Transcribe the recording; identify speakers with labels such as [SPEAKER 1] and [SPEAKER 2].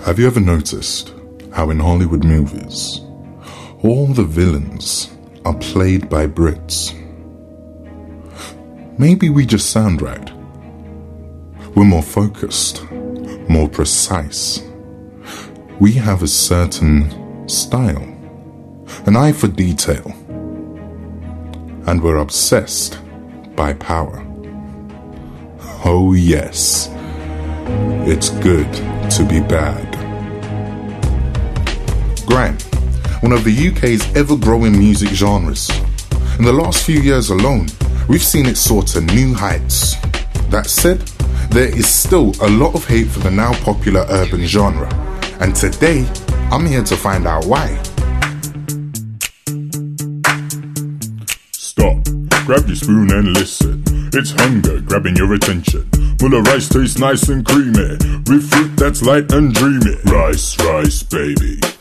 [SPEAKER 1] Have you ever noticed how in Hollywood movies, all the villains are played by Brits? Maybe we just sound right. We're more focused, more precise. We have a certain style, an eye for detail, and we're obsessed by power. Oh yes, it's good to be bad. Grime, one of the UK's ever-growing music genres. In the last few years alone, we've seen it soar to new heights. That said, there is still a lot of hate for the now popular urban genre, and today, I'm here to find out why.
[SPEAKER 2] Stop, grab your spoon and listen. It's hunger grabbing your attention. Muller rice tastes nice and creamy, with fruit that's light and dreamy. Rice, rice, baby.